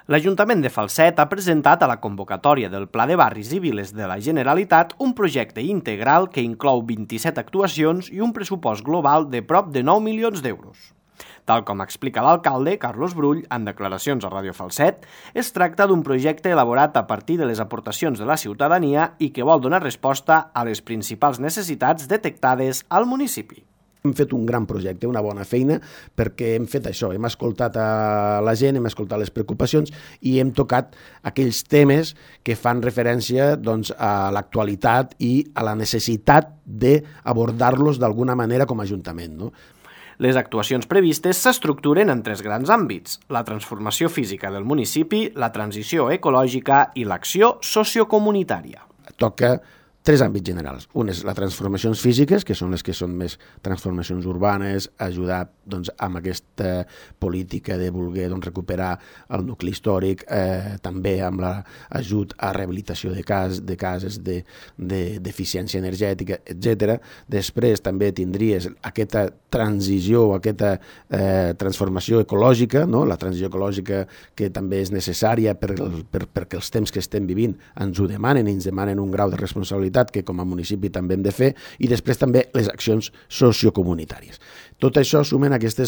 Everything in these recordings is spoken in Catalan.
L'Ajuntament de Falset ha presentat a la convocatòria del Pla de Barris i Viles de la Generalitat un projecte integral que inclou 27 actuacions i un pressupost global de prop de 9 milions d'euros. Tal com explica l'alcalde, Carlos Brull, en declaracions a Ràdio Falset, es tracta d'un projecte elaborat a partir de les aportacions de la ciutadania i que vol donar resposta a les principals necessitats detectades al municipi. Hem fet un gran projecte, una bona feina, perquè hem fet això, hem escoltat a la gent, hem escoltat les preocupacions i hem tocat aquells temes que fan referència a l'actualitat i a la necessitat d'abordar-los d'alguna manera com a Ajuntament, no? Les actuacions previstes s'estructuren en 3 grans àmbits: la transformació física del municipi, la transició ecològica i l'acció sociocomunitària. Toca 3 àmbits generals. Un és les transformacions físiques, que són les que són més transformacions urbanes, ajudar amb aquesta política de voler recuperar el nucli històric, també amb l'ajut a rehabilitació de cases d'eficiència energètica, etc. Després també tindries aquesta transició, aquesta transformació ecològica, no? La transició ecològica que també és necessària perquè els temps que estem vivint ens ho demanen i ens demanen un grau de responsabilitat que com a municipi també hem de fer, i després també les accions sociocomunitàries. Tot això sumen aquestes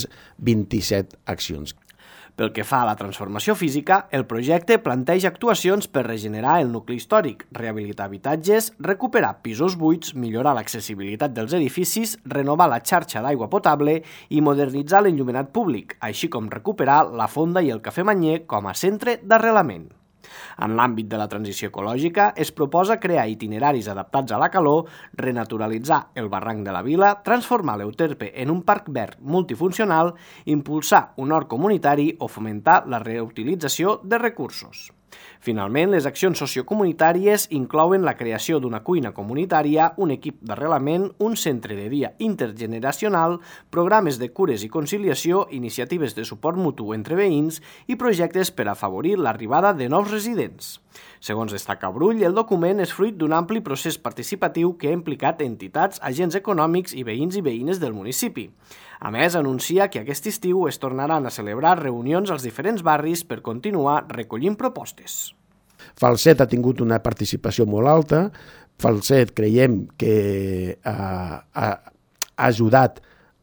27 accions. Pel que fa a la transformació física, el projecte planteja actuacions per regenerar el nucli històric, rehabilitar habitatges, recuperar pisos buits, millorar l'accessibilitat dels edificis, renovar la xarxa d'aigua potable i modernitzar l'enllumenat públic, així com recuperar la fonda i el cafè Manyer com a centre d'arrelament. En l'àmbit de la transició ecològica, es proposa crear itineraris adaptats a la calor, renaturalitzar el barranc de la vila, transformar l'Euterpe en un parc verd multifuncional, impulsar un hort comunitari o fomentar la reutilització de recursos. Finalment, les accions sociocomunitàries inclouen la creació d'una cuina comunitària, un equip d'arrelament, un centre de dia intergeneracional, programes de cures i conciliació, iniciatives de suport mutu entre veïns i projectes per afavorir l'arribada de nous residents. Segons destaca Brull, el document és fruit d'un ampli procés participatiu que ha implicat entitats, agents econòmics i veïnes del municipi. A més, anuncia que aquest estiu es tornaran a celebrar reunions als diferents barris per continuar recollint propostes. Falset ha tingut una participació molt alta. Falset creiem que ha ajudat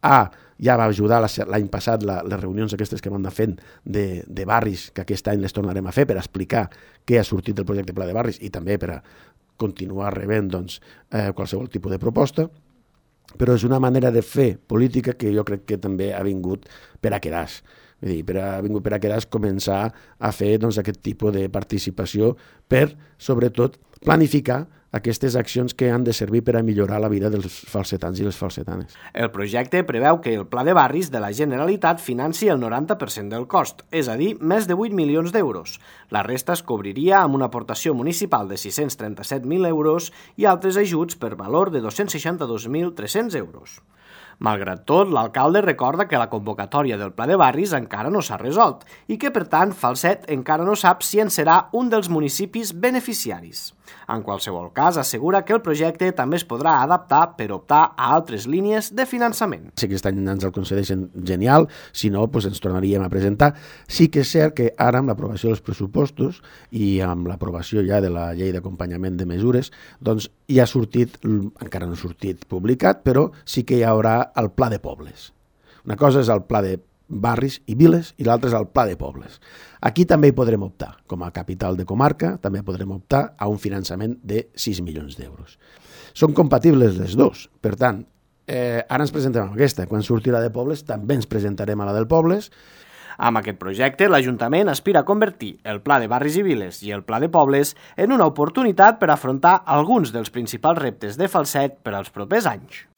ja va ajudar l'any passat les reunions aquestes que vam anar fent de barris, que aquest any les tornarem a fer per explicar què ha sortit del projecte Pla de Barris i també per a continuar rebent qualsevol tipus de proposta. Però és una manera de fer política que jo crec que també ha vingut per a quedar-se. Ha vingut per a quedar-se començar a fer aquest tipus de participació per, sobretot, planificar aquestes accions que han de servir per a millorar la vida dels falsetans i les falsetanes. El projecte preveu que el Pla de Barris de la Generalitat financi el 90% del cost, és a dir, més de 8 milions d'euros. La resta es cobriria amb una aportació municipal de 637.000 euros i altres ajuts per valor de 262.300 euros. Malgrat tot, l'alcalde recorda que la convocatòria del Pla de Barris encara no s'ha resolt i que, per tant, Falset encara no sap si en serà un dels municipis beneficiaris. En qualsevol cas, assegura que el projecte també es podrà adaptar per optar a altres línies de finançament. Si aquest any ens el concedeixen, genial, si no, ens tornaríem a presentar. Sí que és cert que ara, amb l'aprovació dels pressupostos i amb l'aprovació ja de la llei d'acompanyament de mesures, ja ha sortit, encara no ha sortit publicat, però sí que hi haurà el Pla de Pobles. Una cosa és el Pla de Barris i Viles i l'altra és el Pla de Pobles. Aquí també hi podrem optar. Com a capital de comarca també podrem optar a un finançament de 6 milions d'euros. Són compatibles les dos. Per tant, ara ens presentem amb aquesta. Quan surti la de Pobles també ens presentarem a la del Pobles. Amb aquest projecte, l'Ajuntament aspira a convertir el Pla de Barris i Viles i el Pla de Pobles en una oportunitat per afrontar alguns dels principals reptes de Falset per als propers anys.